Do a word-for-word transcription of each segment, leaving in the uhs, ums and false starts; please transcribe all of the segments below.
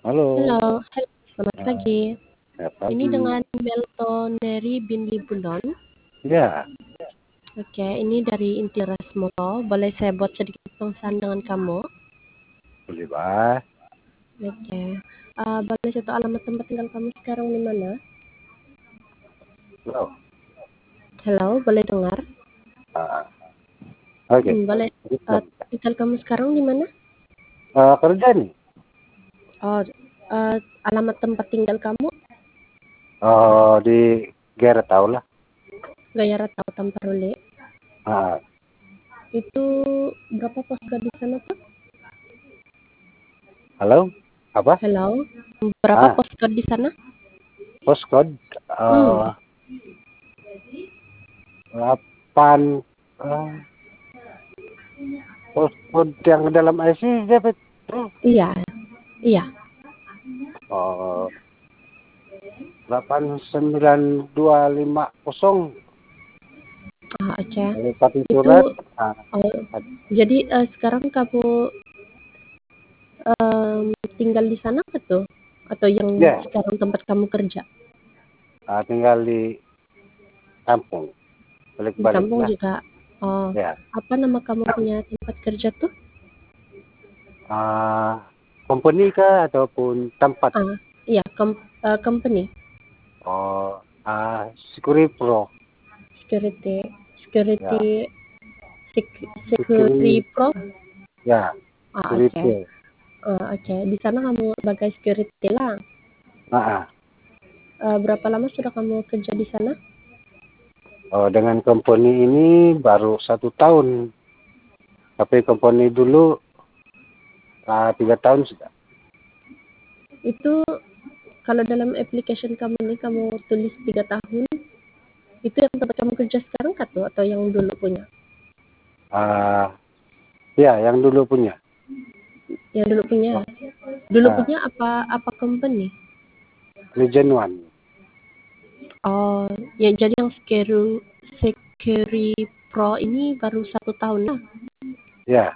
Halo. Halo, halo, selamat Nah, pagi. selamat Ini pagi. dengan Meltoneri bin Libundon. Ya, Oke, ini dari Inti Rasmoto. Boleh saya buat sedikit pesan dengan kamu? boleh Pak. Oke. Uh, boleh satu alamat tempat tinggal kamu sekarang di mana? Halo. Halo, boleh dengar? Ah, Oke. Hmm, boleh. Uh, Belum. tinggal kamu sekarang di mana? Eh, kerja nih. Oh, uh, alamat tempat tinggal kamu? Oh, di Geret tahu lah. Gaya Ratau Tamparule. Ah, Itu berapa posko di sana tuh? halo. Apa? Halo, berapa Ah, posko di sana? postcode Hmm. eh delapan eh, postcode yang dalam I C dapat. Iya, iya. Oh, delapan sembilan dua lima kosong. Ah, oke. Kalau satu Itu surat. Ah, oh, jadi uh, sekarang kamu um, tinggal di sana atau atau yang ya, sekarang tempat kamu kerja ah, tinggal di kampung. di Balik-balik kampung lah. juga? Oh, Ya. apa nama kamu punya tempat kerja tuh? Ah, company kah ataupun tempat? Ah, iya, com uh, company Oh, ah, Security Pro. security Ya, security sec security Security, pro. ya, Ah, oke. Okay. Security. Uh, oke. Okay. Di sana kamu sebagai security lah. Ah, ah. Uh, berapa lama sudah kamu kerja di sana? Oh, dengan company ini baru satu tahun. Tapi company dulu ah, tiga tahun sudah. Itu kalau dalam application kamu ini kamu tulis tiga tahun, itu yang tempat kamu kerja sekarang kan tuh atau yang dulu punya? Ah, ya, yang dulu punya. Yang dulu punya. Oh, Dulu ah, punya apa apa company? Legend One. Oh, ya jadi yang Security Security Pro ini baru satu tahun lah. Ya,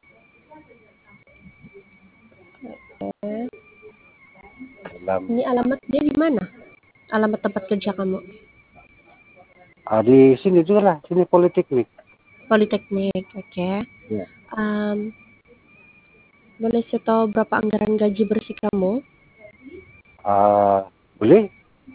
Eh, dalam ini alamat dia di mana? Alamat tempat kerja kamu? ah, di sini juga lah, sini Politeknik. Politeknik, oke. Okay. Ya. Um, boleh saya tahu berapa anggaran gaji bersih kamu? Ah, boleh?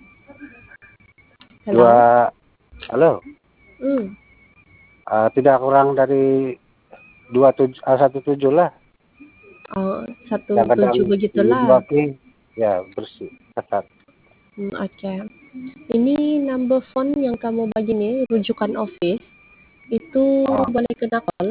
Halo? Dua, halo. Hmm. Ah, tidak kurang dari dua tujuh, ah, satu tujuh lah. Oh, satu Yang kadang tujuh di begitulah. dua K, ya bersih, ketat. Hmm, oke. Okay. Ini number phone yang kamu bagi nih, rujukan office, itu Oh, boleh kena call?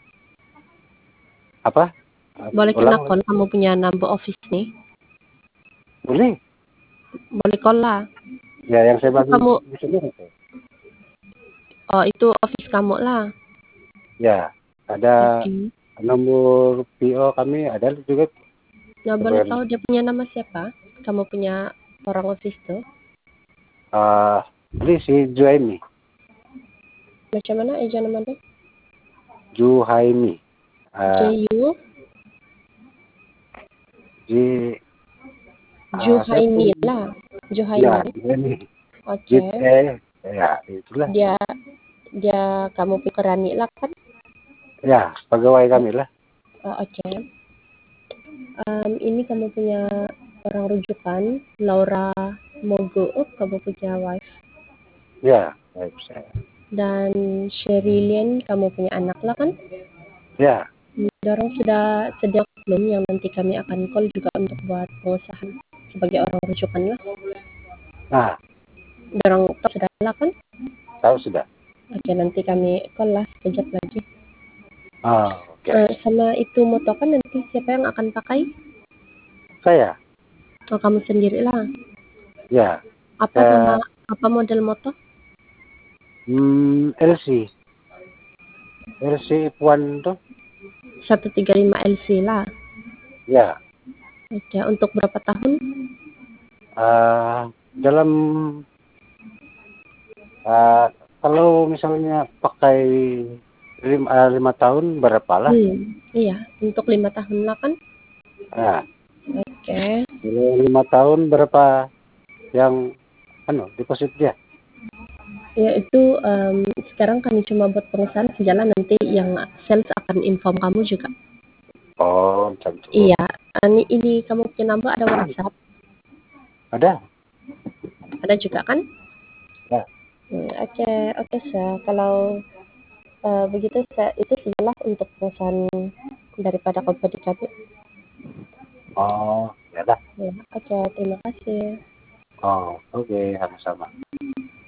apa? Ah, Boleh kena ulang lagi. call kamu punya number office nih? Boleh? Boleh call lah. Ya, yang saya Itu bagi kamu, di sini itu. oh itu office kamu lah. Ya, ada Oke. Okay. nomor P O kami, ada juga. Nah, boleh Sebenarnya. tahu dia punya nama siapa? Kamu punya orang office tuh? Ah, ini si Juhaimi. Macam mana eja nama dia? Juhaimi. Ah, J U J, ah, saya Juhaimi pun, lah. ya, Juhaimi. Juhaimi. Oke. J, Okay. eh, ya, itulah. Dia dia kamu pikerani lah kan? Ya, pegawai kami lah. Oh, oke. Okay. Um, ini kamu punya orang rujukan, Laura Mogo, oh, kamu punya wife. Ya, baik saya. Dan Sherilyn, kamu punya anak lah kan? Ya, Dorong sudah sedia belum yang nanti kami akan call juga untuk buat pengusahaan sebagai orang rujukan lah. nah, Dorong sudah lah kan? tahu sudah. Oke, nanti kami call lah sekejap lagi. Ah, oke. Uh, sama itu motor kan nanti siapa yang akan pakai? Saya, Oh, kamu sendiri lah. ya, Apa nama, saya, apa model motor? hmm, L C. L C Puan tuh, seratus tiga puluh lima L C lah. ya. Oke, untuk berapa tahun? Uh, dalam uh, kalau misalnya pakai lima, uh, lima tahun berapa lah? Hmm, iya, untuk lima tahun lah kan? Nah, Oke. Kalau lima tahun berapa yang anu deposit dia? Ya itu um, sekarang kami cuma buat pengesahan sejalan nanti yang sales akan inform kamu juga. Oh, macam itu. Iya, ini, ini kamu punya number ada WhatsApp? Ada? Ada juga kan? Ya. Hmm, oke, okay, oke okay, sir. Kalau uh, begitu saya itu sajalah untuk pengesahan daripada kompeti kami. Oh, ya dah. Ya, oke, okay, terima kasih. Oh, oke, okay, sama-sama.